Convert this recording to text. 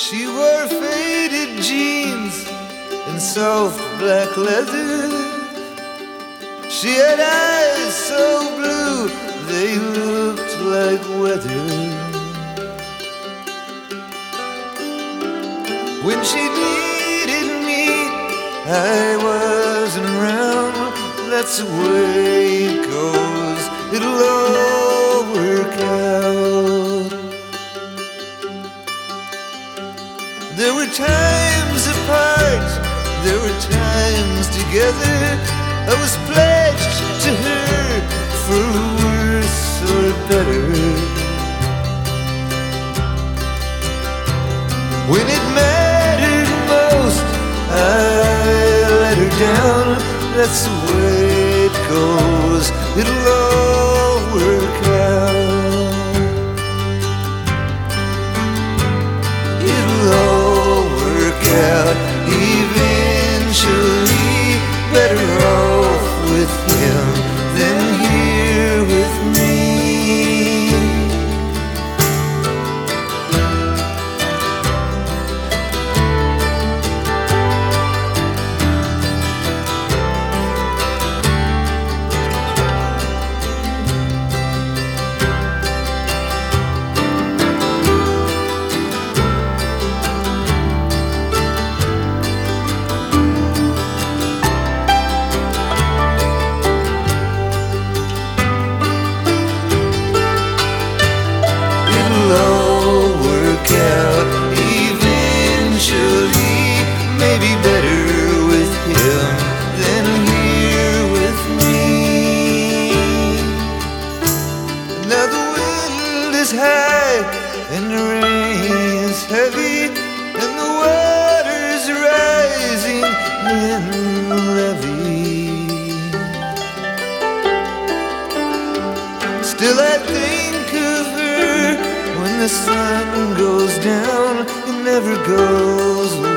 She wore faded jeans and soft black leather. She had eyes so blue they looked like weather. When she needed me, I wasn't around. That's the way it goes, it'll all work out. There were times apart, there were times together. I was pledged to her for worse or better. When it mattered most, I let her down. That's the way it goes, it'll all work out. It'll all work out eventually. Better off with him than here with me. Maybe better with him than here with me. Now the wind is high and the rain is heavy and the water's rising in the levee. Still I think of her when the sun goes down. It never goes away.